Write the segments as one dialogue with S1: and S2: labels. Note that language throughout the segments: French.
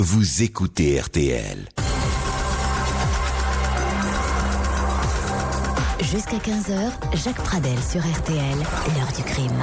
S1: Vous écoutez RTL.
S2: Jusqu'à 15h, Jacques Pradel sur RTL, l'heure du crime.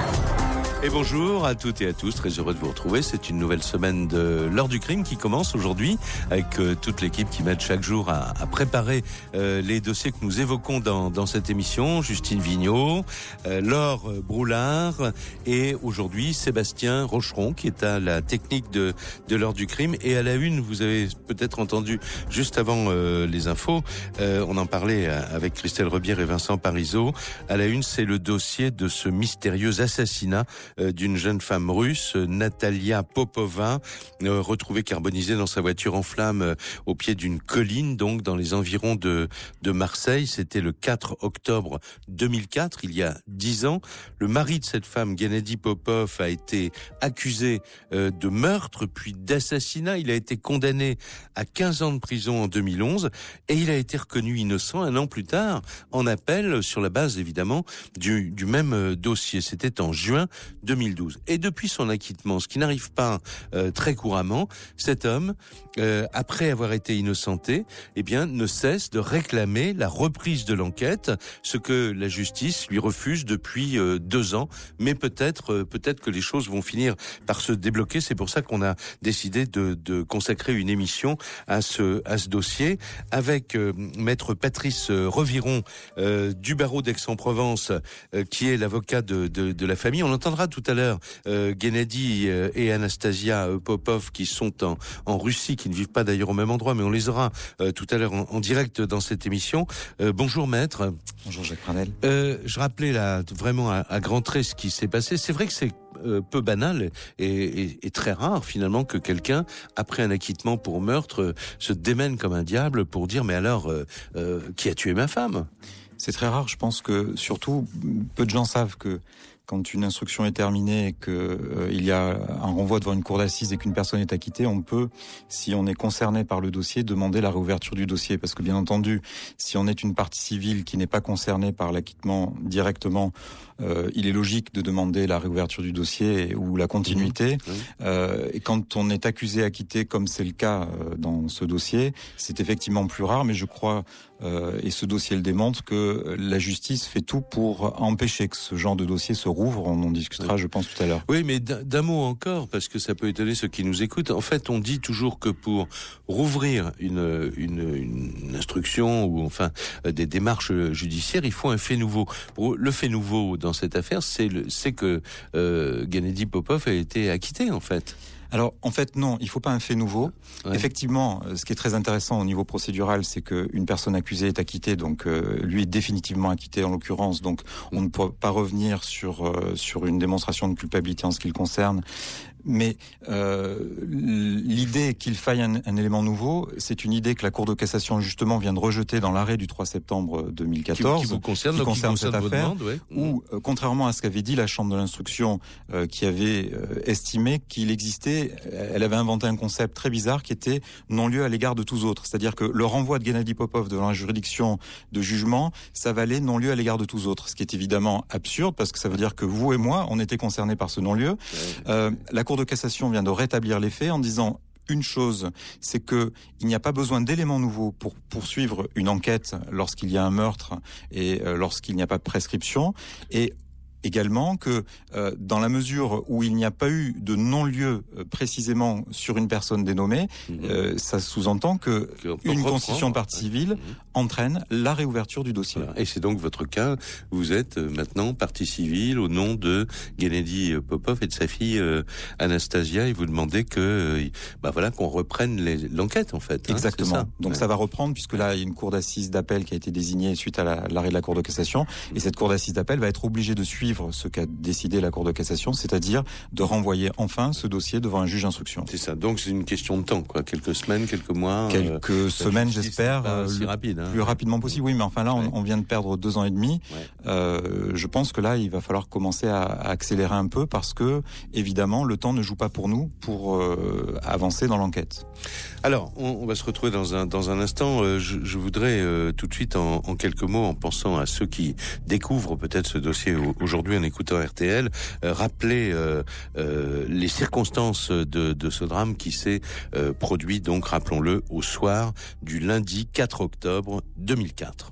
S3: Et bonjour à toutes et à tous, très heureux de vous retrouver. C'est une nouvelle semaine de l'heure du crime qui commence aujourd'hui avec toute l'équipe qui m'aide chaque jour à préparer les dossiers que nous évoquons dans cette émission. Justine Vignot, Laure Broulard et aujourd'hui Sébastien Rocheron qui est à la technique de l'heure du crime. Et à la une, vous avez peut-être entendu juste avant les infos, on en parlait avec Christelle Rebière et Vincent Parisot. À la une, c'est le dossier de ce mystérieux assassinat d'une jeune femme russe, Natalia Popova, retrouvée carbonisée dans sa voiture en flammes au pied d'une colline, donc dans les environs de Marseille. C'était le 4 octobre 2004, il y a 10 ans. Le mari de cette femme, Gennady Popov, a été accusé de meurtre puis d'assassinat. Il a été condamné à 15 ans de prison en 2011 et il a été reconnu innocent un an plus tard en appel sur la base évidemment du même dossier. C'était en juin 2012. Et depuis son acquittement, ce qui n'arrive pas très couramment, cet homme, après avoir été innocenté, eh bien, ne cesse de réclamer la reprise de l'enquête, ce que la justice lui refuse depuis 2 ans. Mais peut-être que les choses vont finir par se débloquer. C'est pour ça qu'on a décidé de consacrer une émission à ce dossier avec maître Patrice Reviron du barreau d'Aix-en-Provence, qui est l'avocat de la famille. On entendra tout à l'heure Gennady et Anastasia Popov qui sont en Russie, qui ne vivent pas d'ailleurs au même endroit, mais on les aura tout à l'heure en direct dans cette émission. Bonjour maître.
S4: Bonjour Jacques Pradel.
S3: Je rappelais là vraiment à grands traits ce qui s'est passé. C'est vrai que c'est peu banal et très rare finalement que quelqu'un, après un acquittement pour meurtre, se démène comme un diable pour dire mais alors qui a tué ma femme ?
S4: C'est très rare, je pense que surtout peu de gens savent que quand une instruction est terminée et que il y a un renvoi devant une cour d'assises et qu'une personne est acquittée, on peut, si on est concerné par le dossier, demander la réouverture du dossier. Parce que bien entendu, si on est une partie civile qui n'est pas concernée par l'acquittement directement, il est logique de demander la réouverture du dossier ou la continuité. Et quand on est accusé, acquitté, comme c'est le cas dans ce dossier, c'est effectivement plus rare, mais je crois, et ce dossier le démontre, que la justice fait tout pour empêcher que ce genre de dossier se rouvre. On en discutera, je pense, tout à l'heure.
S3: Oui, mais d'un mot encore, parce que ça peut étonner ceux qui nous écoutent. En fait, on dit toujours que pour rouvrir une instruction ou enfin des démarches judiciaires, il faut un fait nouveau. Le fait nouveau dans cette affaire, c'est que Gennady Popov a été acquitté, en fait.
S4: Alors, en fait, non, il faut pas un fait nouveau.
S3: Ouais.
S4: Effectivement, ce qui est très intéressant au niveau procédural, c'est qu'une personne accusée est acquittée, donc lui est définitivement acquitté en l'occurrence, donc on ne peut pas revenir sur une démonstration de culpabilité en ce qui le concerne. Mais l'idée qu'il faille un élément nouveau, c'est une idée que la Cour de cassation justement vient de rejeter dans l'arrêt du 3 septembre 2014,
S3: qui vous concerne,
S4: qui concerne cette affaire,
S3: demande, ouais.
S4: où contrairement à ce qu'avait dit la Chambre de l'instruction, qui avait estimé qu'il existait, elle avait inventé un concept très bizarre qui était non-lieu à l'égard de tous autres. C'est-à-dire que le renvoi de Gennady Popov devant la juridiction de jugement, ça valait non-lieu à l'égard de tous autres, ce qui est évidemment absurde parce que ça veut dire que vous et moi, on était concernés par ce non-lieu. La Cour de cassation vient de rétablir les faits en disant une chose, c'est que il n'y a pas besoin d'éléments nouveaux pour poursuivre une enquête lorsqu'il y a un meurtre et lorsqu'il n'y a pas de prescription, et également que dans la mesure où il n'y a pas eu de non-lieu précisément sur une personne dénommée, ça sous-entend que une constitution de partie civile entraîne la réouverture du dossier.
S3: Voilà. Et c'est donc votre cas, vous êtes maintenant partie civile au nom de Gennady Popov et de sa fille Anastasia, et vous demandez qu'on reprenne l'enquête en fait.
S4: Exactement.
S3: Ça.
S4: Donc ça va reprendre puisque là il y a une cour d'assises d'appel qui a été désignée suite à l'arrêt de la Cour de cassation, et cette cour d'assises d'appel va être obligée de suivre ce qu'a décidé la Cour de cassation, c'est-à-dire de renvoyer enfin ce dossier devant un juge d'instruction.
S3: C'est ça, donc c'est une question de temps, quoi. Quelques semaines, quelques mois.
S4: Quelques semaines, j'espère.
S3: Si rapide,
S4: plus rapidement possible, oui, mais enfin là, on vient de perdre 2 ans et demi. Ouais. Je pense que là, il va falloir commencer à accélérer un peu parce que, évidemment, le temps ne joue pas pour nous pour avancer dans l'enquête.
S3: Alors, on va se retrouver dans un instant. Je voudrais tout de suite, en quelques mots, en pensant à ceux qui découvrent peut-être ce dossier aujourd'hui, aujourd'hui en écoutant RTL, rappeler les circonstances de ce drame qui s'est produit, donc rappelons-le, au soir du lundi 4 octobre 2004.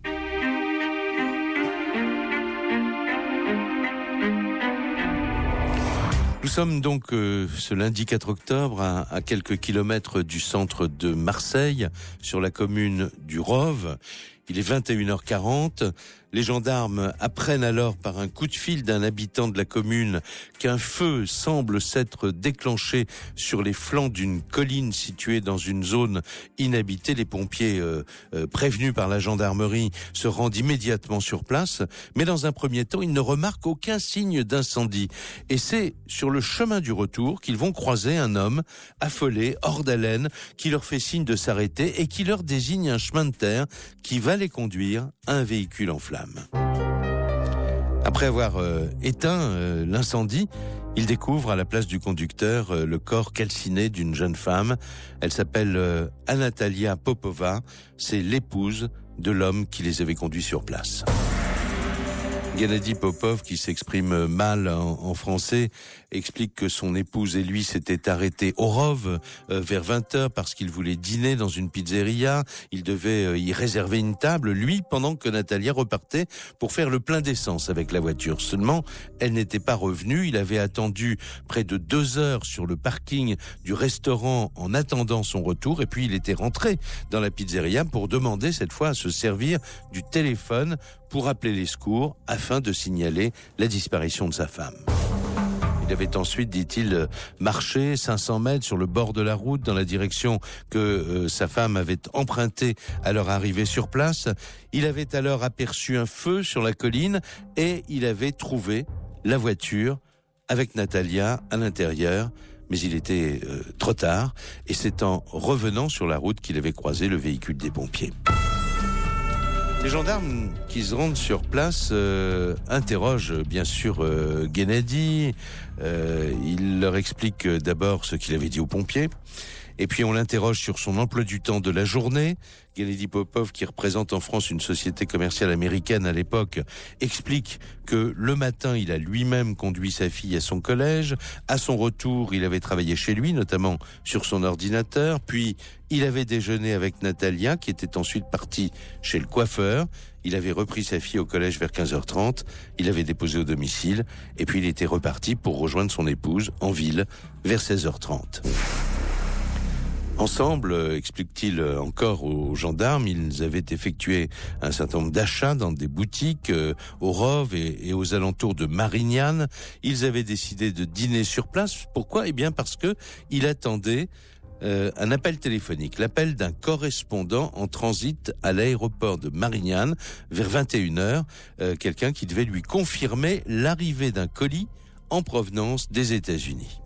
S3: Nous sommes donc ce lundi 4 octobre à quelques kilomètres du centre de Marseille, sur la commune du Rove. Il est 21h40. Les gendarmes apprennent alors par un coup de fil d'un habitant de la commune qu'un feu semble s'être déclenché sur les flancs d'une colline située dans une zone inhabitée. Les pompiers, prévenus par la gendarmerie, se rendent immédiatement sur place. Mais dans un premier temps, ils ne remarquent aucun signe d'incendie. Et c'est sur le chemin du retour qu'ils vont croiser un homme affolé, hors d'haleine, qui leur fait signe de s'arrêter et qui leur désigne un chemin de terre qui va les conduire à un véhicule en flammes. Après avoir éteint l'incendie, il découvre à la place du conducteur le corps calciné d'une jeune femme. Elle s'appelle Anatalia Popova. C'est l'épouse de l'homme qui les avait conduits sur place. Gennady Popov, qui s'exprime mal en français, explique que son épouse et lui s'étaient arrêtés au Rove vers 20h parce qu'il voulait dîner dans une pizzeria. Il devait y réserver une table, lui, pendant que Natalia repartait pour faire le plein d'essence avec la voiture. Seulement, elle n'était pas revenue. Il avait attendu près de 2 heures sur le parking du restaurant en attendant son retour. Et puis, il était rentré dans la pizzeria pour demander cette fois à se servir du téléphone pour appeler les secours afin de signaler la disparition de sa femme. Il avait ensuite, dit-il, marché 500 mètres sur le bord de la route dans la direction que sa femme avait empruntée à leur arrivée sur place. Il avait alors aperçu un feu sur la colline et il avait trouvé la voiture avec Natalia à l'intérieur. Mais il était trop tard et c'est en revenant sur la route qu'il avait croisé le véhicule des pompiers. Les gendarmes qui se rendent sur place interrogent bien sûr Gennady. Il leur explique d'abord ce qu'il avait dit aux pompiers. Et puis on l'interroge sur son emploi du temps de la journée. Gennady Popov, qui représente en France une société commerciale américaine à l'époque, explique que le matin, il a lui-même conduit sa fille à son collège. À son retour, il avait travaillé chez lui, notamment sur son ordinateur. Puis, il avait déjeuné avec Natalia, qui était ensuite partie chez le coiffeur. Il avait repris sa fille au collège vers 15h30. Il avait déposé au domicile. Et puis, il était reparti pour rejoindre son épouse en ville vers 16h30. Ensemble, explique-t-il encore aux gendarmes, ils avaient effectué un certain nombre d'achats dans des boutiques au Rove et aux alentours de Marignane. Ils avaient décidé de dîner sur place. Pourquoi ? Eh bien parce que il attendait un appel téléphonique, l'appel d'un correspondant en transit à l'aéroport de Marignane vers 21h, quelqu'un qui devait lui confirmer l'arrivée d'un colis en provenance des États-Unis.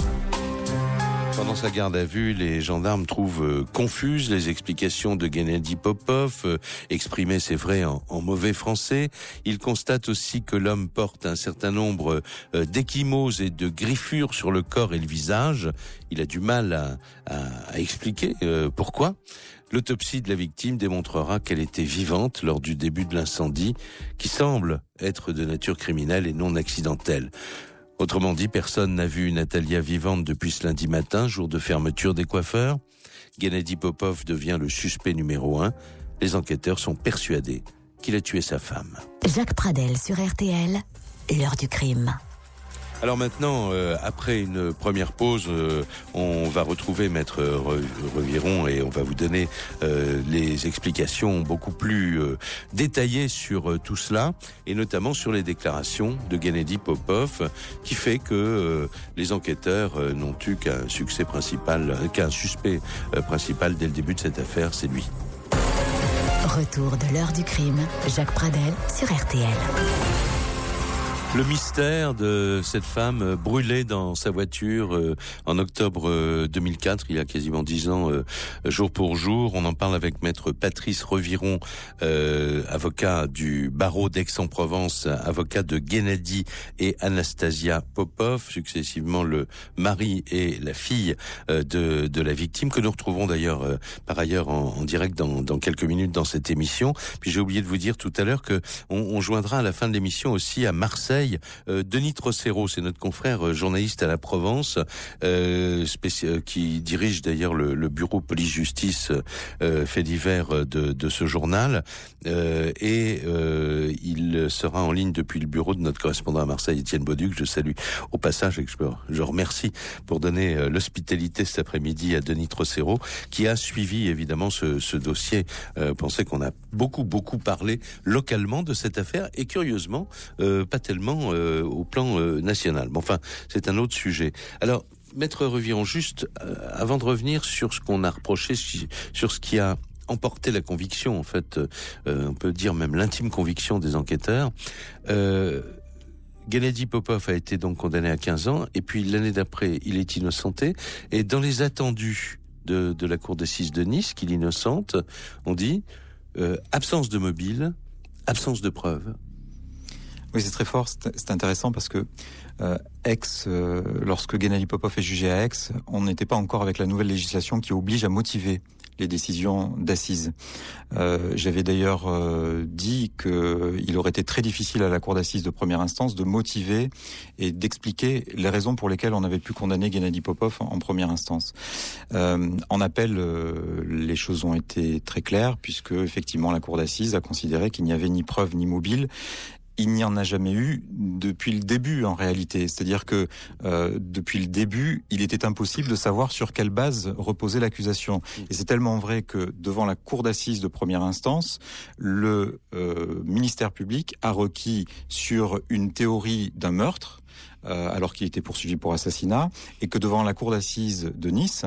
S3: Pendant sa garde à vue, les gendarmes trouvent confuses les explications de Gennady Popov, exprimées, c'est vrai, en mauvais français. Ils constatent aussi que l'homme porte un certain nombre d'ecchymoses et de griffures sur le corps et le visage. Il a du mal à expliquer pourquoi. L'autopsie de la victime démontrera qu'elle était vivante lors du début de l'incendie, qui semble être de nature criminelle et non accidentelle. Autrement dit, personne n'a vu Natalia vivante depuis ce lundi matin, jour de fermeture des coiffeurs. Gennady Popov devient le suspect numéro 1. Les enquêteurs sont persuadés qu'il a tué sa femme.
S2: Jacques Pradel sur RTL, l'heure du crime.
S3: Alors maintenant, après une première pause, on va retrouver Maître Reviron et on va vous donner les explications beaucoup plus détaillées sur tout cela, et notamment sur les déclarations de Gennady Popov, qui fait que les enquêteurs n'ont eu qu'un suspect principal dès le début de cette affaire, c'est lui.
S2: Retour de l'heure du crime, Jacques Pradel sur RTL.
S3: Le mystère de cette femme brûlée dans sa voiture en octobre 2004, il y a quasiment 10 ans, jour pour jour. On en parle avec Maître Patrice Reviron, avocat du barreau d'Aix-en-Provence, avocat de Gennady et Anastasia Popov, successivement le mari et la fille de la victime, que nous retrouvons d'ailleurs par ailleurs en direct dans quelques minutes dans cette émission. Puis j'ai oublié de vous dire tout à l'heure que on joindra à la fin de l'émission aussi à Marseille Marseille, Denis Trocero, c'est notre confrère journaliste à la Provence, qui dirige d'ailleurs le bureau police-justice fait divers de ce journal, et il sera en ligne depuis le bureau de notre correspondant à Marseille, Étienne Bauduc. Je salue au passage et que je remercie pour donner l'hospitalité cet après-midi à Denis Trocero, qui a suivi évidemment ce dossier. Pensez qu'on a beaucoup parlé localement de cette affaire et curieusement pas tellement au plan national. Mais enfin, c'est un autre sujet. Alors, Maître Reviron, juste avant de revenir sur ce qu'on a reproché, sur ce qui a emporté la conviction, en fait, on peut dire même l'intime conviction des enquêteurs. Gennady Popov a été donc condamné à 15 ans, et puis l'année d'après, il est innocenté. Et dans les attendus de la cour d'assises de Nice, qu'il innocente, on dit absence de mobile, absence de preuves.
S4: Oui, c'est très fort, c'est intéressant parce que lorsque Gennady Popov est jugé à Aix, on n'était pas encore avec la nouvelle législation qui oblige à motiver les décisions d'assises. J'avais d'ailleurs dit qu'il aurait été très difficile à la cour d'assises de première instance de motiver et d'expliquer les raisons pour lesquelles on avait pu condamner Gennady Popov en première instance. En appel, les choses ont été très claires puisque effectivement la cour d'assises a considéré qu'il n'y avait ni preuve ni mobile. Il n'y en a jamais eu depuis le début en réalité. C'est-à-dire que depuis le début, il était impossible de savoir sur quelle base reposait l'accusation. Et c'est tellement vrai que devant la cour d'assises de première instance, le ministère public a requis sur une théorie d'un meurtre, alors qu'il était poursuivi pour assassinat, et que devant la cour d'assises de Nice,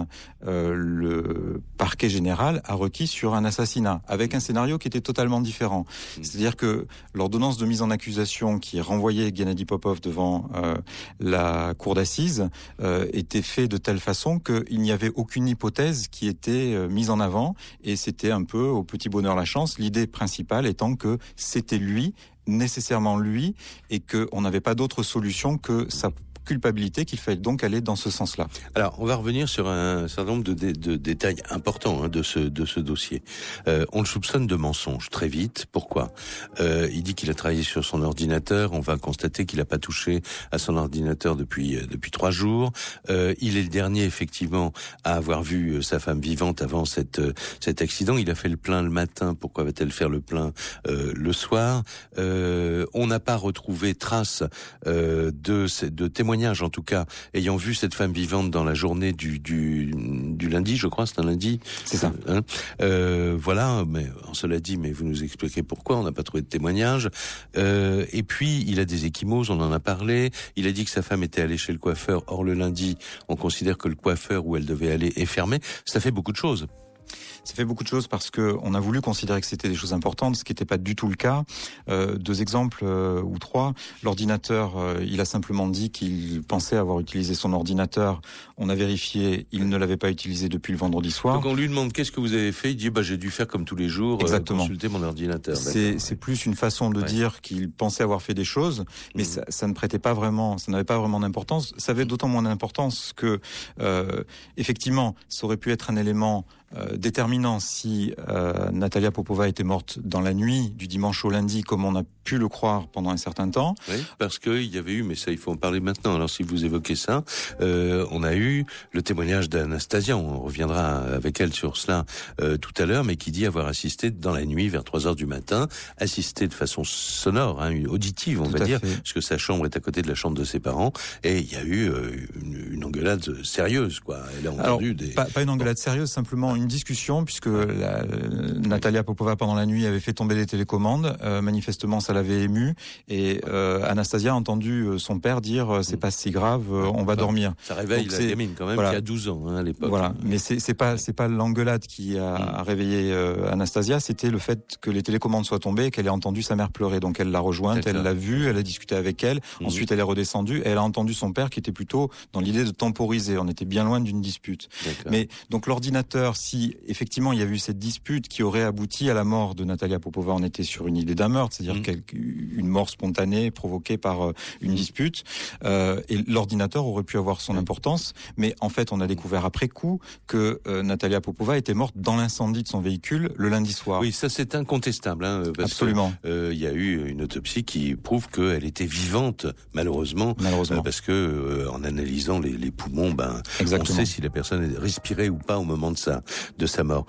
S4: le parquet général a requis sur un assassinat, avec un scénario qui était totalement différent. C'est-à-dire que l'ordonnance de mise en accusation qui renvoyait Gennady Popov devant la cour d'assises était faite de telle façon qu'il n'y avait aucune hypothèse qui était mise en avant, et c'était un peu au petit bonheur la chance, l'idée principale étant que c'était nécessairement lui, et qu'on n'avait pas d'autre solution que sa culpabilité, qu'il fallait donc aller dans ce sens-là.
S3: Alors, on va revenir sur un certain nombre de détails importants de ce dossier. On le soupçonne de mensonge très vite. Pourquoi ? Il dit qu'il a travaillé sur son ordinateur. On va constater qu'il n'a pas touché à son ordinateur depuis 3 jours. Il est le dernier, effectivement, à avoir vu sa femme vivante avant cet accident. Il a fait le plein le matin. Pourquoi va-t-elle faire le plein le soir ? On n'a pas retrouvé trace de témoignages, en tout cas, ayant vu cette femme vivante dans la journée du lundi, je crois, c'est un lundi.
S4: C'est ça.
S3: Voilà, mais cela dit, mais vous nous expliquez pourquoi on n'a pas trouvé de témoignages. Et puis, il a des ecchymoses, on en a parlé. Il a dit que sa femme était allée chez le coiffeur. Or, le lundi, on considère que le coiffeur où elle devait aller est fermé. Ça fait beaucoup de choses.
S4: Ça fait beaucoup de choses parce que on a voulu considérer que c'était des choses importantes, ce qui n'était pas du tout le cas. 2 exemples ou 3. L'ordinateur, il a simplement dit qu'il pensait avoir utilisé son ordinateur. On a vérifié, il ne l'avait pas utilisé depuis le vendredi soir.
S3: Donc on lui demande qu'est-ce que vous avez fait, il dit j'ai dû faire comme tous les jours, consulter mon ordinateur.
S4: C'est plus une façon de dire qu'il pensait avoir fait des choses, mais ça ne prêtait pas vraiment, ça n'avait pas vraiment d'importance. Ça avait d'autant moins d'importance que effectivement, ça aurait pu être un élément déterminant si Natalia Popova était morte dans la nuit du dimanche au lundi, comme on a pu le croire pendant un certain temps.
S3: Oui, parce qu'il y avait eu, mais ça il faut en parler maintenant, alors si vous évoquez ça, on a eu le témoignage d'Anastasia, on reviendra avec elle sur cela tout à l'heure, mais qui dit avoir assisté dans la nuit vers 3h du matin, assisté de façon sonore, auditive on va dire, parce que sa chambre est à côté de la chambre de ses parents, et il y a eu une engueulade sérieuse, quoi. Elle a entendu
S4: pas une engueulade sérieuse, simplement une discussion, puisque Natalia Popova pendant la nuit avait fait tomber les télécommandes, manifestement ça l'avait ému, et Anastasia a entendu son père dire c'est pas si grave, on va dormir.
S3: Ça réveille la gamine quand même, qui a 12 ans à l'époque.
S4: Voilà, mais c'est pas l'engueulade qui a réveillé Anastasia, c'était le fait que les télécommandes soient tombées et qu'elle ait entendu sa mère pleurer. Donc elle l'a rejointe, elle l'a vue, elle a discuté avec elle, ensuite elle est redescendue et elle a entendu son père qui était plutôt dans l'idée de temporiser. On était bien loin d'une dispute. Mais donc l'ordinateur, si effectivement il y a eu cette dispute qui aurait abouti à la mort de Natalia Popova, on était sur une idée d'un meurtre, c'est-à-dire une mort spontanée provoquée par une dispute, et l'ordinateur aurait pu avoir son importance, mais en fait on a découvert après coup que Natalia Popova était morte dans l'incendie de son véhicule le lundi soir.
S3: Oui, ça c'est incontestable, parce
S4: absolument.
S3: Que, y a eu une autopsie qui prouve qu'elle était vivante, malheureusement. Parce que en analysant les poumons, on sait si la personne respirait ou pas au moment de sa mort.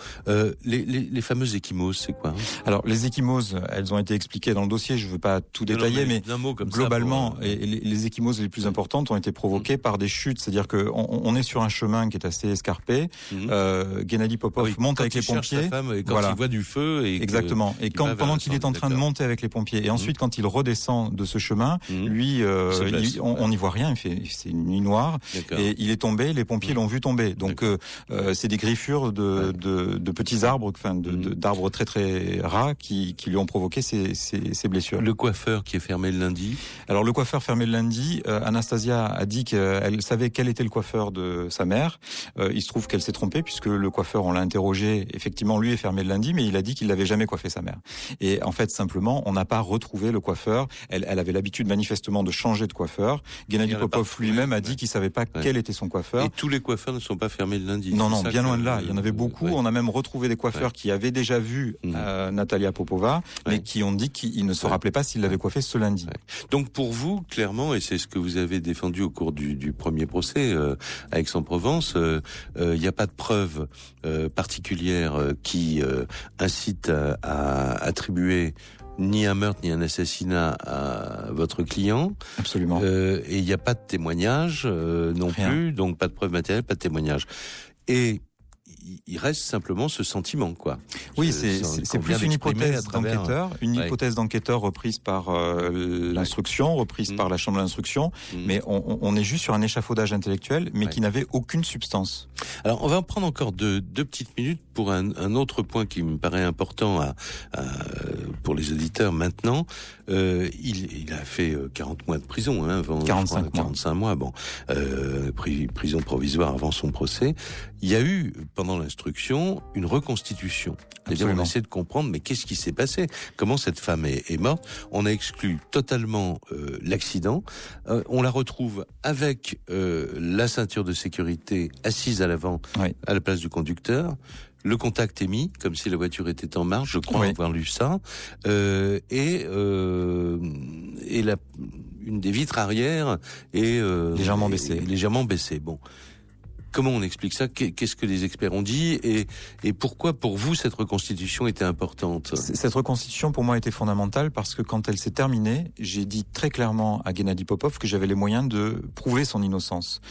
S3: Les fameuses ecchymoses, c'est quoi?
S4: Alors les ecchymoses, elles ont été expliquées dans le dossier. Je veux pas tout détailler, mais globalement, les ecchymoses les plus importantes ont été provoquées par des chutes. C'est-à-dire que on est sur un chemin qui est assez escarpé. Gennady Popov monte avec les pompiers.
S3: Sa femme, et quand il voit du feu,
S4: exactement. Et pendant qu'il est en train de monter avec les pompiers, et ensuite quand il redescend de ce chemin, lui, on n'y voit rien. C'est une nuit noire, et il est tombé. Les pompiers l'ont vu tomber. Donc c'est des griffures de petits arbres, d'arbres très très ras qui lui ont provoqué ces blessures.
S3: Le coiffeur qui est fermé le lundi.
S4: Alors le coiffeur fermé le lundi, Anastasia a dit qu'elle savait quel était le coiffeur de sa mère. Il se trouve qu'elle s'est trompée puisque le coiffeur, on l'a interrogé, effectivement lui est fermé le lundi, mais il a dit qu'il n'avait jamais coiffé sa mère. Et en fait simplement, on n'a pas retrouvé le coiffeur. Elle avait l'habitude manifestement de changer de coiffeur. Gennady Popov lui-même a dit qu'il savait pas quel était son coiffeur.
S3: Et tous les coiffeurs ne sont pas fermés le lundi.
S4: Non, bien loin de là. Il y en avait beaucoup. On a même retrouvé des coiffeurs qui avaient déjà vu Natalia Popova, mais qui ont dit qu'ils ne se rappelaient pas s'ils l'avaient coiffée ce lundi.
S3: Donc pour vous, clairement, et c'est ce que vous avez défendu au cours du premier procès à Aix-en-Provence, il n'y a pas de preuve particulière qui incite à attribuer ni un meurtre ni un assassinat à votre client.
S4: Absolument.
S3: Et il n'y a pas de témoignage non plus, donc pas de preuve matérielle, pas de témoignage. Et il reste simplement ce sentiment, quoi.
S4: Oui, c'est plus une hypothèse d'enquêteur, hypothèse d'enquêteur reprise par l'instruction, reprise par la chambre de l'instruction, mais on est juste sur un échafaudage intellectuel, mais qui n'avait aucune substance.
S3: Alors, on va en prendre encore deux petites minutes pour un autre point qui me paraît important pour les auditeurs maintenant. Il a fait 40 mois de prison, avant 45 mois. Bon, prison provisoire avant son procès. Il y a eu, pendant l'instruction, une reconstitution. C'est-à-dire, on essaie de comprendre, mais qu'est-ce qui s'est passé? Comment cette femme est morte? On a exclu totalement l'accident. On la retrouve avec la ceinture de sécurité assise à l'avant, à la place du conducteur. Le contact est mis, comme si la voiture était en marche, je crois avoir lu ça. Et une des vitres arrière est légèrement baissée. Bon. Comment on explique ça? Qu'est-ce que les experts ont dit? Et pourquoi, pour vous, cette reconstitution était importante?
S4: Cette reconstitution, pour moi, était fondamentale parce que quand elle s'est terminée, j'ai dit très clairement à Gennady Popov que j'avais les moyens de prouver son innocence.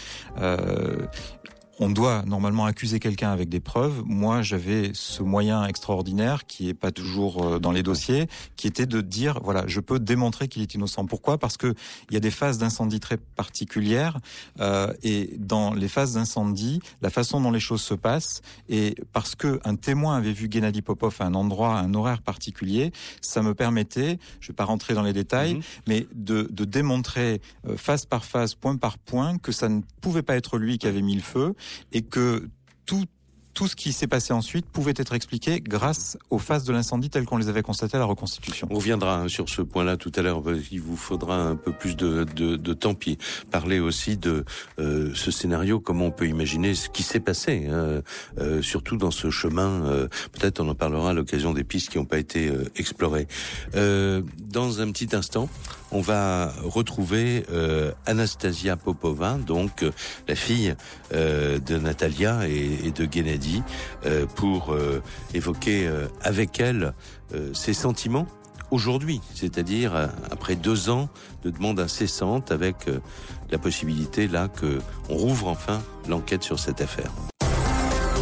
S4: On doit normalement accuser quelqu'un avec des preuves. Moi, j'avais ce moyen extraordinaire qui est pas toujours dans les dossiers, qui était de dire, voilà, je peux démontrer qu'il est innocent. Pourquoi? Parce que il y a des phases d'incendie très particulières, et dans les phases d'incendie, la façon dont les choses se passent, et parce que un témoin avait vu Gennady Popov à un endroit, à un horaire particulier, ça me permettait, je vais pas rentrer dans les détails, mais de démontrer phase par phase, point par point, que ça ne pouvait pas être lui qui avait mis le feu, et que tout ce qui s'est passé ensuite pouvait être expliqué grâce aux phases de l'incendie telles qu'on les avait constatées à la reconstitution.
S3: On reviendra sur ce point-là tout à l'heure. Il vous faudra un peu plus de temps, puis parler aussi de ce scénario, comment on peut imaginer ce qui s'est passé, surtout dans ce chemin. Peut-être on en parlera à l'occasion des pistes qui n'ont pas été explorées. Dans un petit instant, on va retrouver Anastasia Popova, donc la fille de Natalia et de Gennady, pour évoquer avec elle ses sentiments aujourd'hui, c'est-à-dire après 2 ans de demande incessante, avec la possibilité là que on rouvre enfin l'enquête sur cette affaire.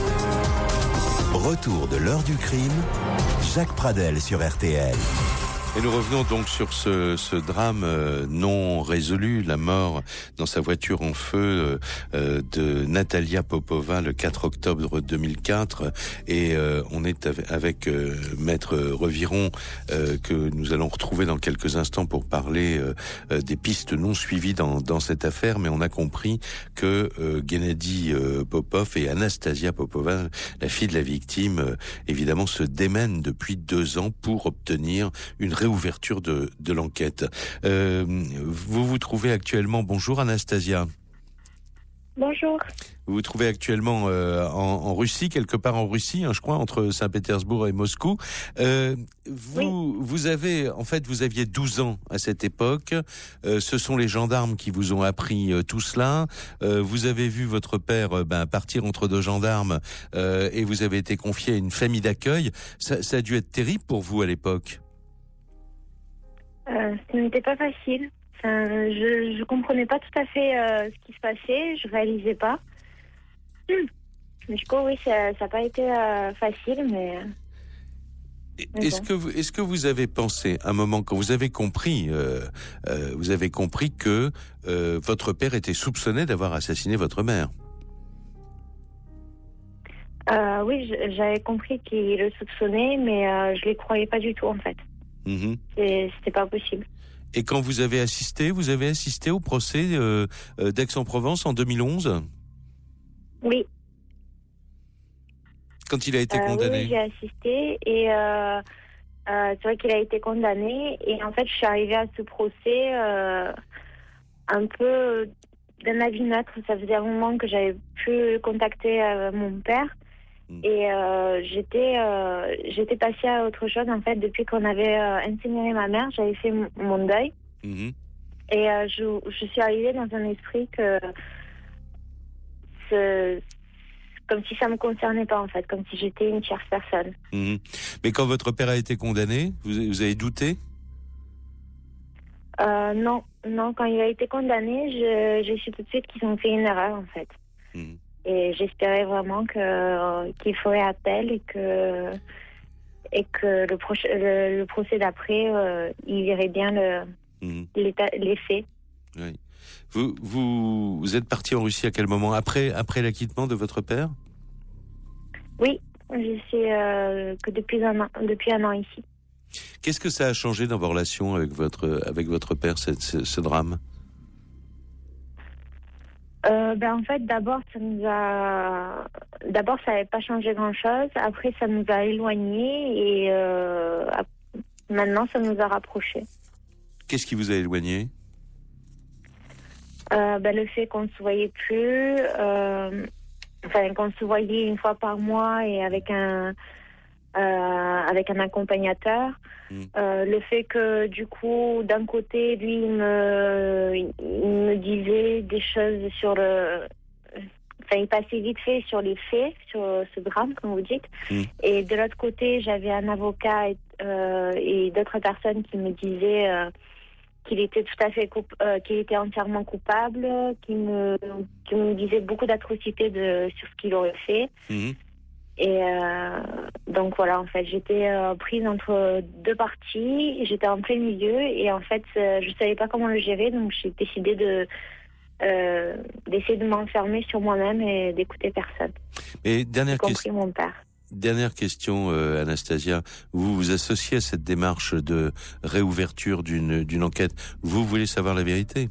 S1: Retour de l'heure du crime, Jacques Pradel sur RTL.
S3: Et nous revenons donc sur ce drame non résolu, la mort dans sa voiture en feu de Natalia Popova le 4 octobre 2004. Et on est avec Maître Reviron que nous allons retrouver dans quelques instants pour parler des pistes non suivies dans cette affaire. Mais on a compris que Gennady Popov et Anastasia Popova, la fille de la victime, évidemment se démènent depuis 2 ans pour obtenir une réouverture de l'enquête. Vous vous trouvez actuellement... Bonjour Anastasia.
S5: Bonjour.
S3: Vous vous trouvez actuellement en Russie, quelque part en Russie, je crois, entre Saint-Pétersbourg et Moscou. Vous aviez 12 ans à cette époque. Ce sont les gendarmes qui vous ont appris tout cela. Vous avez vu votre père partir entre 2 gendarmes et vous avez été confié à une famille d'accueil. Ça a dû être terrible pour vous à l'époque.
S5: Ce n'était pas facile. Je comprenais pas tout à fait ce qui se passait. Je réalisais pas. Du coup, oui, ça n'a pas été facile, mais...
S3: Est-ce que vous avez pensé un moment quand vous avez compris que votre père était soupçonné d'avoir assassiné votre mère?
S5: Oui, j'avais compris qu'il le soupçonnait, mais je les croyais pas du tout en fait. C'était pas possible.
S3: Et quand vous avez assisté au procès d'Aix-en-Provence en 2011?
S5: Oui.
S3: Quand il a été condamné?
S5: Oui, j'ai assisté et c'est vrai qu'il a été condamné. Et en fait, je suis arrivée à ce procès un peu d'un avis neutre. Ça faisait un moment que j'avais plus contacté mon père. Et j'étais passée à autre chose en fait depuis qu'on avait incinéré ma mère. J'avais fait mon deuil. Et je suis arrivée dans un esprit que comme si ça me concernait pas en fait, comme si j'étais une tierce personne.
S3: Mais quand votre père a été condamné, vous avez douté?
S5: Non, quand il a été condamné, j'ai su tout de suite qu'ils ont fait une erreur en fait. Et j'espérais vraiment qu'il ferait appel et que le procès d'après, il verrait bien les faits.
S3: Oui. Vous êtes parti en Russie à quel moment? Après l'acquittement de votre père?
S5: Oui, je sais que depuis un an ici.
S3: Qu'est-ce que ça a changé dans vos relations avec votre père, ce drame?
S5: En fait, d'abord, ça n'avait pas changé grand-chose. Après, ça nous a éloignés et maintenant, ça nous a rapprochés.
S3: Qu'est-ce qui vous a éloignés?
S5: Le fait qu'on ne se voyait plus, qu'on se voyait une fois par mois et avec un accompagnateur. Le fait que du coup d'un côté lui il me disait des choses sur il passait vite fait sur les faits, sur ce drame comme vous dites, et de l'autre côté j'avais un avocat et d'autres personnes qui me disaient qu'il était qu'il était entièrement coupable, qui me disait beaucoup d'atrocités sur ce qu'il aurait fait. Et donc voilà, en fait, j'étais prise entre 2 parties, j'étais en plein milieu et en fait, je savais pas comment le gérer, donc j'ai décidé d'essayer de m'enfermer sur moi-même et d'écouter personne.
S3: Et
S5: y compris mon père.
S3: Dernière question, Anastasia. Vous vous associez à cette démarche de réouverture d'une enquête. Vous voulez savoir la vérité?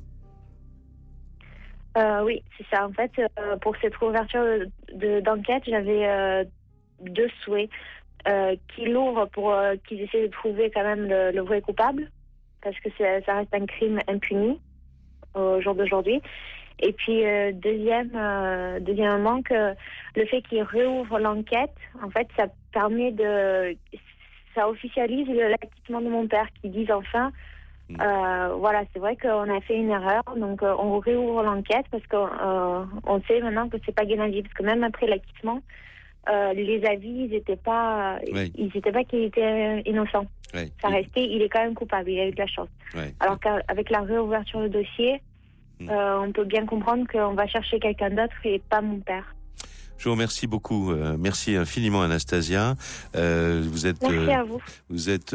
S5: Oui, c'est ça. En fait, pour cette réouverture d'enquête, j'avais 2 souhaits. Qu'ils l'ouvrent pour qu'ils essaient de trouver quand même le vrai coupable, parce que ça reste un crime impuni au jour d'aujourd'hui. Et puis, deuxièmement, que le fait qu'ils réouvrent l'enquête, en fait, ça officialise l'acquittement de mon père, qui disent enfin, voilà, c'est vrai qu'on a fait une erreur, donc on réouvre l'enquête parce qu'on sait maintenant que c'est pas Gennady, parce que même après l'acquittement, les avis, ils n'étaient pas qu'il était innocent. Ça restait, il est quand même coupable, il a eu de la chance. Alors qu'avec la réouverture du dossier, on peut bien comprendre qu'on va chercher quelqu'un d'autre et pas mon père.
S3: Je vous remercie beaucoup. Merci infiniment, Anastasia. Vous êtes.
S5: Merci à vous.
S3: Vous êtes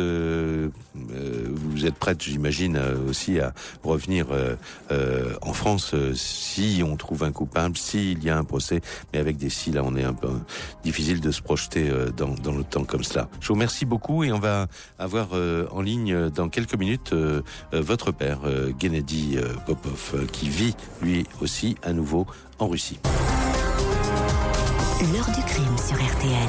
S3: prête, j'imagine, aussi à revenir en France si on trouve un coupable, s'il y a un procès. Mais avec des si, là, on est un peu difficile de se projeter dans le temps comme cela. Je vous remercie beaucoup et on va avoir en ligne dans quelques minutes votre père, Gennady Popov, qui vit lui aussi à nouveau en Russie.
S2: L'heure du crime sur RTL.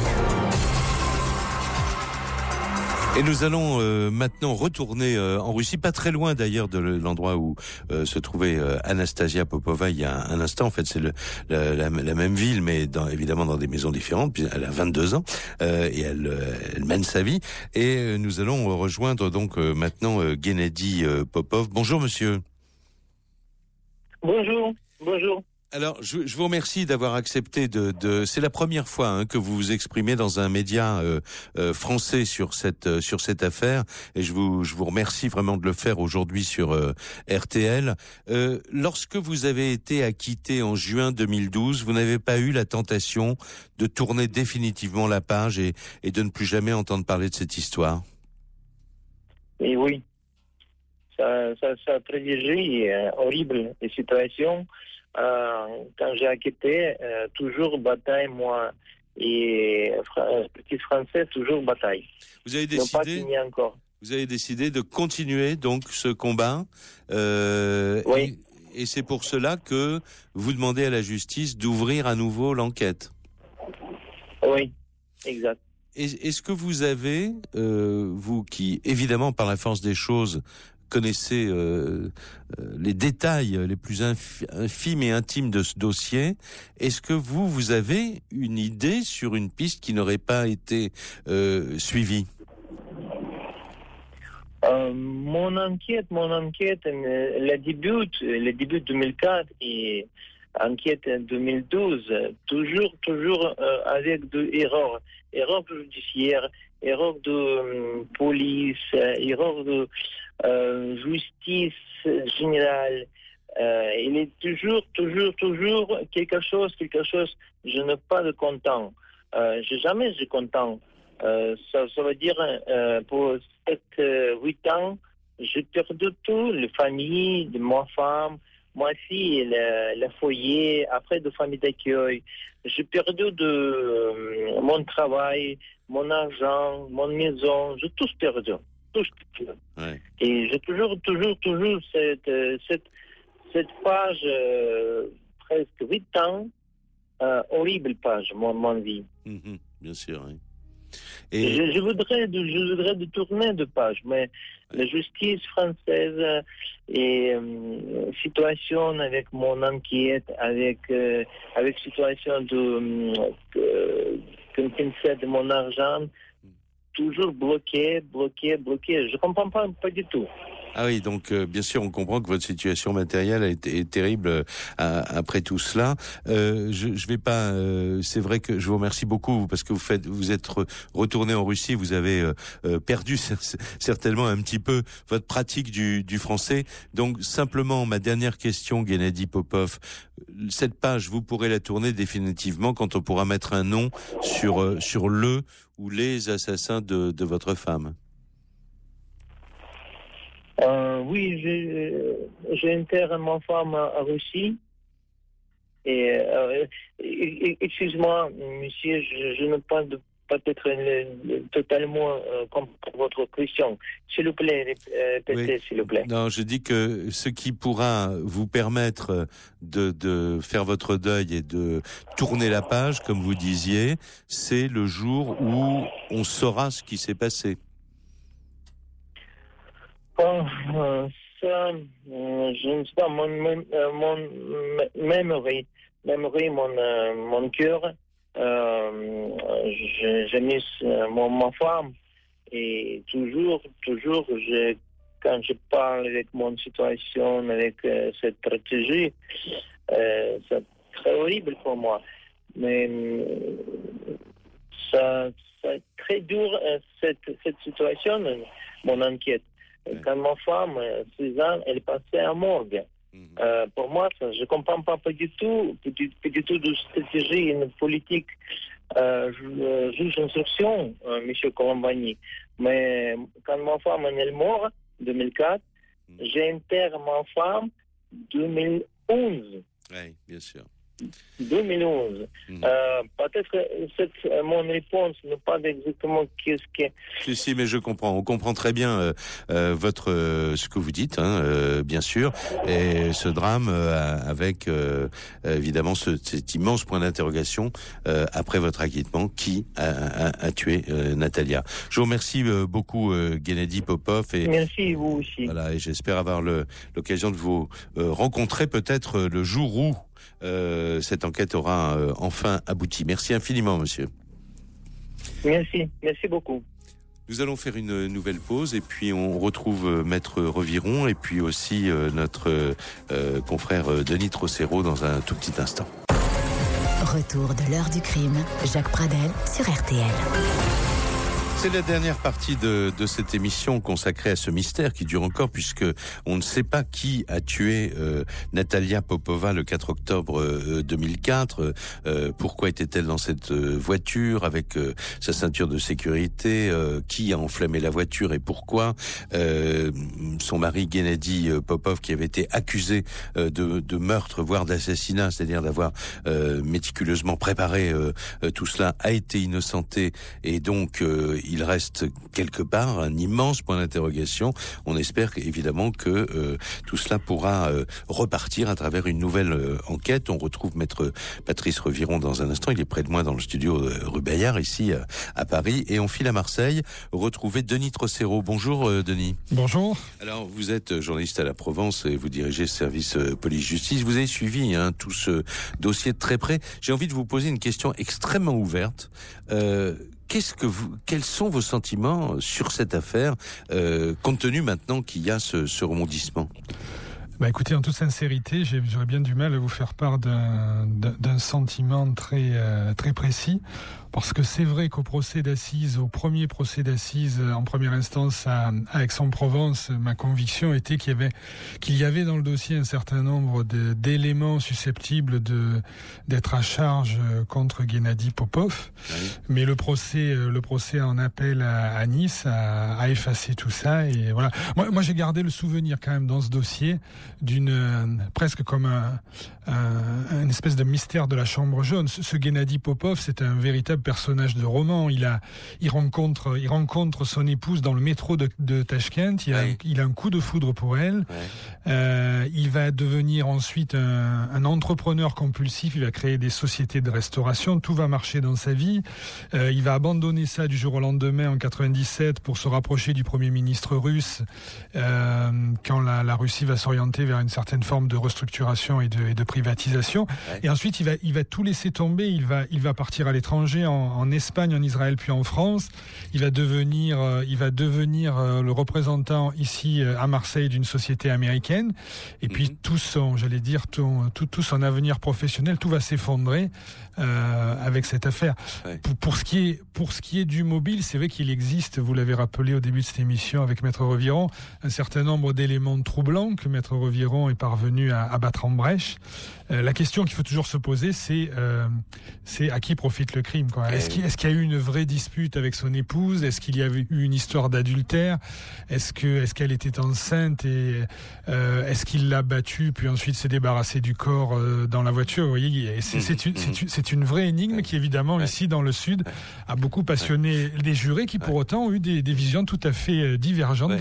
S3: Et nous allons maintenant retourner en Russie, pas très loin d'ailleurs de l'endroit où se trouvait Anastasia Popova il y a un instant. En fait, c'est la même ville, mais évidemment dans des maisons différentes. Puis elle a 22 ans et elle mène sa vie. Et nous allons rejoindre donc maintenant Gennady Popov. Bonjour, monsieur.
S6: Bonjour.
S3: Alors, je vous remercie d'avoir accepté c'est la première fois que vous vous exprimez dans un média français sur cette affaire, et je vous remercie vraiment de le faire aujourd'hui sur RTL. Lorsque vous avez été acquitté en juin 2012, vous n'avez pas eu la tentation de tourner définitivement la page et de ne plus jamais entendre parler de cette histoire?
S6: Et oui, ça a prédigé horrible situation. Quand j'ai acquitté, toujours bataille, moi et petit français, toujours bataille.
S3: Vous avez
S6: pas fini encore.
S3: Vous avez décidé de continuer donc ce combat.
S6: Oui.
S3: Et c'est pour cela que vous demandez à la justice d'ouvrir à nouveau l'enquête.
S6: Oui, exact.
S3: Est-ce que vous avez, vous qui évidemment par la force des choses connaissez les détails les plus infimes et intimes de ce dossier, est-ce que vous avez une idée sur une piste qui n'aurait pas été suivie?
S6: Mon enquête, le début 2004 et enquête 2012, toujours avec des erreurs judiciaires, erreurs de police, erreurs de justice générale. Il est toujours quelque chose, je n'ai pas de content. Jamais je content. Ça veut dire, pour 7-8 ans, j'ai perdu tout, la famille, de ma femme, ma fille, le foyer, après de famille d'accueil. J'ai perdu mon travail, mon argent, mon maison, j'ai tout perdu.
S3: Ouais.
S6: Et j'ai toujours cette page, presque 8 ans, horrible page, mon vie.
S3: Bien sûr, oui.
S6: Et je voudrais de tourner de page, mais la justice française et situation avec mon enquête, avec situation de mon argent, toujours bloqué. Je comprends pas du tout.
S3: Ah oui, donc bien sûr, on comprend que votre situation matérielle est terrible après tout cela. Je vais pas. C'est vrai que je vous remercie beaucoup parce que vous êtes retourné en Russie, vous avez perdu certainement un petit peu votre pratique du français. Donc simplement, ma dernière question, Gennady Popov, cette page, vous pourrez la tourner définitivement quand on pourra mettre un nom sur le ou les assassins de votre femme.
S6: Oui, j'ai enterré ma femme en Russie. Et excuse-moi, monsieur, je ne parle de peut-être totalement comprendre votre question. S'il vous plaît, répétez, s'il vous plaît.
S3: Non, je dis que ce qui pourra vous permettre de faire votre deuil et de tourner la page, comme vous disiez, c'est le jour où on saura ce qui s'est passé.
S6: Ça, je ne sais pas, mon cœur, j'ai mis ma femme, et toujours, quand je parle avec mon situation, avec cette stratégie, c'est très horrible pour moi. Mais c'est très dur, cette situation, mon enquête. Quand ma femme, 6 ans, elle passait à morgue. Pour moi, ça, je ne comprends pas du tout de stratégie et de politique juge d'instruction, M. Colombani. Mais quand ma femme est morte, en 2004, j'ai enterré ma femme en 2011.
S3: Oui, bien sûr.
S6: 2011. Peut-être que mon réponse n'est pas exactement qu'est-ce que...
S3: Si, mais je comprends. On comprend très bien ce que vous dites, bien sûr. Et ce drame avec évidemment cet immense point d'interrogation après votre acquittement, qui a tué Natalia. Je vous remercie beaucoup, Gennady Popov. Et,
S6: merci, vous aussi.
S3: Voilà, et j'espère avoir l'occasion de vous rencontrer peut-être le jour où cette enquête aura enfin abouti. Merci infiniment, monsieur.
S6: Merci beaucoup.
S3: Nous allons faire une nouvelle pause et puis on retrouve Maître Reviron et puis aussi notre confrère Denis Trocero dans un tout petit instant.
S2: Retour de l'heure du crime, Jacques Pradel sur RTL.
S3: C'est la dernière partie de cette émission consacrée à ce mystère qui dure encore puisque on ne sait pas qui a tué Natalia Popova le 4 octobre 2004. Pourquoi était-elle dans cette voiture avec sa ceinture de sécurité, qui a enflammé la voiture et pourquoi. Son mari Gennady Popov, qui avait été accusé de meurtre voire d'assassinat, c'est-à-dire d'avoir méticuleusement préparé tout cela, a été innocenté et donc il reste quelque part un immense point d'interrogation. On espère évidemment que tout cela pourra repartir à travers une nouvelle enquête. On retrouve Maître Patrice Reviron dans un instant. Il est près de moi dans le studio rue Bayard, ici à Paris. Et on file à Marseille, retrouver Denis Trocero. Bonjour Denis.
S7: Bonjour.
S3: Alors vous êtes journaliste à la Provence et vous dirigez le service police-justice. Vous avez suivi tout ce dossier de très près. J'ai envie de vous poser une question extrêmement ouverte. Quels sont vos sentiments sur cette affaire, compte tenu maintenant qu'il y a ce rebondissement ?
S7: Écoutez, en toute sincérité, j'aurais bien du mal à vous faire part d'un sentiment très précis. Parce que c'est vrai qu'au premier procès d'assises en première instance à Aix-en-Provence, ma conviction était qu'il y avait dans le dossier un certain nombre d'éléments susceptibles d'être à charge contre Gennady Popov. Oui. Mais le procès en appel à Nice a effacé tout ça et voilà. Moi j'ai gardé le souvenir quand même dans ce dossier d'une presque comme une espèce de mystère de la chambre jaune. Ce Gennady Popov, c'est un véritable personnage de roman. Il rencontre son épouse dans le métro de Tachkent. Il a un coup de foudre pour elle. Ouais. Il va devenir ensuite un entrepreneur compulsif. Il va créer des sociétés de restauration. Tout va marcher dans sa vie. Il va abandonner ça du jour au lendemain en 97 pour se rapprocher du Premier ministre russe quand la Russie va s'orienter vers une certaine forme de restructuration et de privatisation. Ouais. Et ensuite, il va tout laisser tomber. Il va partir à l'étranger, en Espagne, en Israël, puis en France. Il va devenir le représentant ici à Marseille d'une société américaine. Et puis tout son avenir professionnel, tout va s'effondrer avec cette affaire. Ouais. Pour ce qui est du mobile, c'est vrai qu'il existe, vous l'avez rappelé au début de cette émission avec Maître Reviron, un certain nombre d'éléments troublants que Maître Reviron est parvenu à battre en brèche. La question qu'il faut toujours se poser, c'est à qui profite le crime, quoi. Est-ce qu'il y a eu une vraie dispute avec son épouse ? Est-ce qu'il y avait eu une histoire d'adultère ? Est-ce qu'elle était enceinte et est-ce qu'il l'a battue puis ensuite s'est débarrassé du corps dans la voiture ? Vous voyez, c'est une vraie énigme qui évidemment ici dans le Sud a beaucoup passionné les jurés qui pour autant ont eu des visions tout à fait divergentes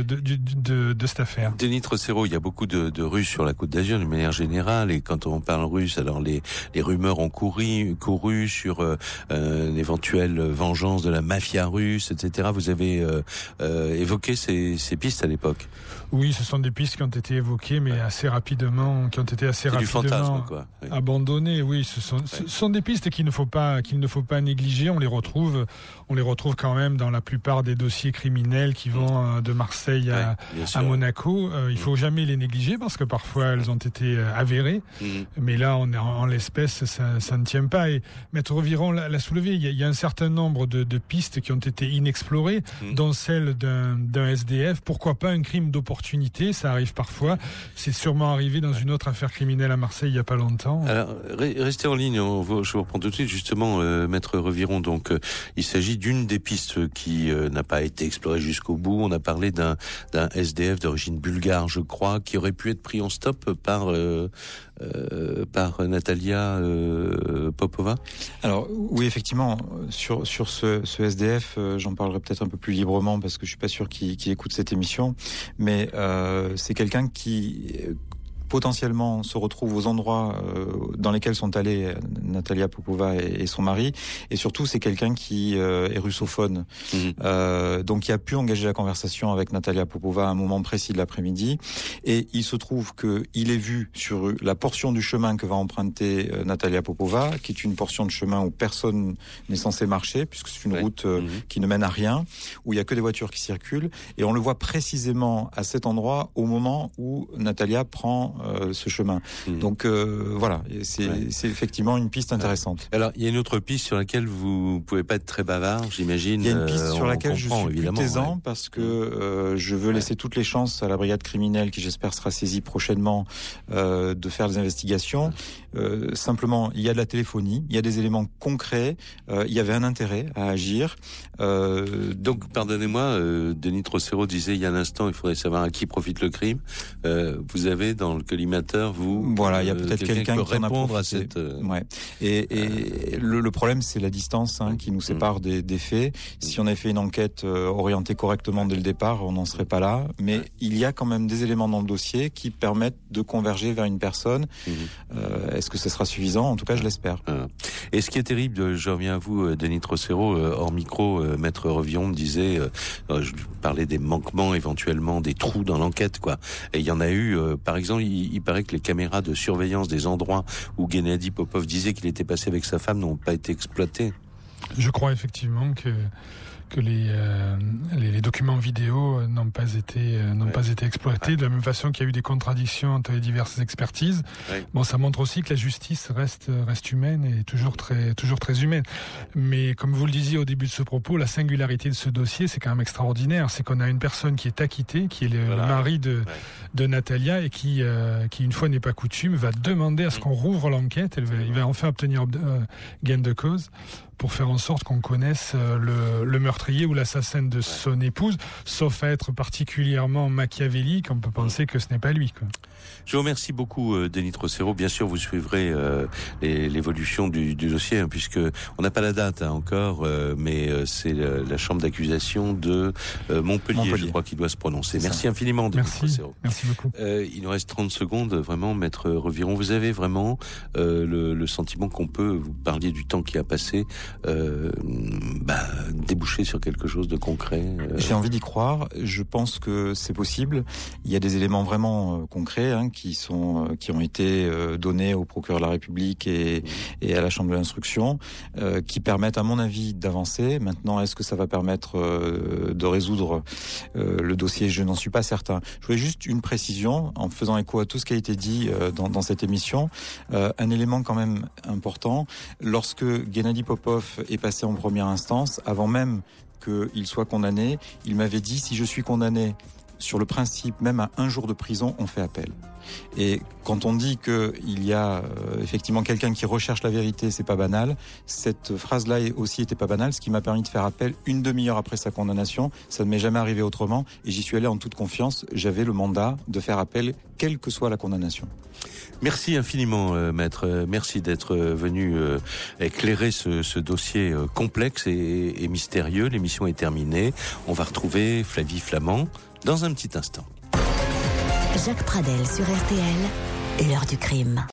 S7: de cette affaire.
S3: Denis Trocero, il y a beaucoup de Russes sur la Côte d'Azur d'une manière générale et quand on parle russe, alors les rumeurs ont couru sur une éventuelle vengeance de la mafia russe, etc. Vous avez évoqué ces pistes à l'époque.
S7: Oui, ce sont des pistes qui ont été évoquées, mais assez rapidement,
S3: du fantasme, quoi. Oui.
S7: Abandonnées. Oui, ce sont des pistes qu'il ne faut pas négliger. On les retrouve quand même dans la plupart des dossiers criminels qui vont de Marseille à Monaco. Il faut jamais les négliger parce que parfois elles ont été avérées. Mais là, en l'espèce, ça ne tient pas. Et Maître Reviron l'a soulevé. Il y a un certain nombre de pistes qui ont été inexplorées, dont celle d'un SDF. Pourquoi pas un crime d'opportunité? Ça arrive parfois. C'est sûrement arrivé dans une autre affaire criminelle à Marseille il y a pas longtemps.
S3: Alors, restez en ligne. Je vous reprends tout de suite. Justement, Maître Reviron. Donc, il s'agit d'une des pistes qui n'a pas été explorée jusqu'au bout. On a parlé d'un SDF d'origine bulgare, je crois, qui aurait pu être pris en stop par Natalia Popova.
S4: Alors oui, effectivement, sur ce SDF, j'en parlerai peut-être un peu plus librement parce que je suis pas sûr qu'il écoute cette émission, mais c'est quelqu'un qui potentiellement se retrouve aux endroits dans lesquels sont allés Natalia Popova et son mari, et surtout c'est quelqu'un qui est russophone, donc il a pu engager la conversation avec Natalia Popova à un moment précis de l'après-midi, et il se trouve que il est vu sur la portion du chemin que va emprunter Natalia Popova, qui est une portion de chemin où personne n'est censé marcher, puisque c'est une route qui ne mène à rien, où il y a que des voitures qui circulent, et on le voit précisément à cet endroit au moment où Natalia prend ce chemin. Donc voilà, c'est effectivement une piste intéressante.
S3: Alors, il y a une autre piste sur laquelle vous pouvez pas être très bavard, j'imagine.
S4: Il y a une piste sur laquelle je suis plus taisant parce que je veux laisser toutes les chances à la brigade criminelle, qui j'espère sera saisie prochainement, de faire des investigations. Simplement, il y a de la téléphonie, il y a des éléments concrets, il y avait un intérêt à agir.
S3: Donc, pardonnez-moi, Denis Trocero disait il y a un instant, il faudrait savoir à qui profite le crime. Vous avez dans le collimateur,
S4: voilà, il y a peut-être quelqu'un qui en a
S3: répondre
S4: profité.
S3: à cette.
S4: Ouais. Et le problème, c'est la distance qui nous sépare des faits. Si on avait fait une enquête orientée correctement dès le départ, on n'en serait pas là. Mais il y a quand même des éléments dans le dossier qui permettent de converger vers une personne. Est-ce que ce sera suffisant? En tout cas, je l'espère.
S3: Et ce qui est terrible, je reviens à vous, Denis Trocero, hors micro, Maître Reviron me disait, je parlais des manquements éventuellement, des trous dans l'enquête, quoi. Et il y en a eu, par exemple, il paraît que les caméras de surveillance des endroits où Gennady Popov disait qu'il était passé avec sa femme n'ont pas été exploitées.
S7: Je crois effectivement que les documents vidéo n'ont pas été exploités, de la même façon qu'il y a eu des contradictions entre les diverses expertises. Bon, ça montre aussi que la justice reste humaine et toujours très humaine. Mais comme vous le disiez au début de ce propos, la singularité de ce dossier, c'est quand même extraordinaire. C'est qu'on a une personne qui est acquittée, qui est le mari de Natalia, et qui une fois n'est pas coutume, va demander à ce qu'on rouvre l'enquête. Il va enfin obtenir gain de cause pour faire en sorte qu'on connaisse le meurtrier ou l'assassin de son épouse, sauf à être particulièrement machiavélique, on peut penser que ce n'est pas lui, quoi.
S3: Je vous remercie beaucoup, Denis Trocero. Bien sûr, vous suivrez l'évolution du dossier, puisque on n'a pas la date encore, mais c'est la chambre d'accusation de Montpellier, je crois, qui doit se prononcer. Merci infiniment, Denis Trocero.
S7: Merci beaucoup.
S3: Il nous reste 30 secondes, vraiment, Maître Reviron. Vous avez vraiment le sentiment qu'on peut, vous parliez du temps qui a passé, déboucher sur quelque chose de concret?
S4: J'ai envie d'y croire. Je pense que c'est possible. Il y a des éléments vraiment concrets qui ont été donnés au procureur de la République et à la Chambre de l'instruction, qui permettent, à mon avis, d'avancer. Maintenant, est-ce que ça va permettre de résoudre le dossier? Je n'en suis pas certain. Je voulais juste une précision, en faisant écho à tout ce qui a été dit dans cette émission. Un élément quand même important, lorsque Gennady Popov est passé en première instance, avant même qu'il soit condamné, il m'avait dit: si je suis condamné sur le principe, même à 1 jour de prison, on fait appel. Et quand on dit qu'il y a effectivement quelqu'un qui recherche la vérité, c'est pas banal. Cette phrase-là aussi était pas banale, ce qui m'a permis de faire appel une demi-heure après sa condamnation. Ça ne m'est jamais arrivé autrement, et j'y suis allé en toute confiance. J'avais le mandat de faire appel, quelle que soit la condamnation.
S3: Merci infiniment, Maître. Merci d'être venu éclairer ce dossier complexe et mystérieux. L'émission est terminée. On va retrouver Flavie Flament dans un petit instant.
S2: Jacques Pradel sur RTL, l'heure du crime.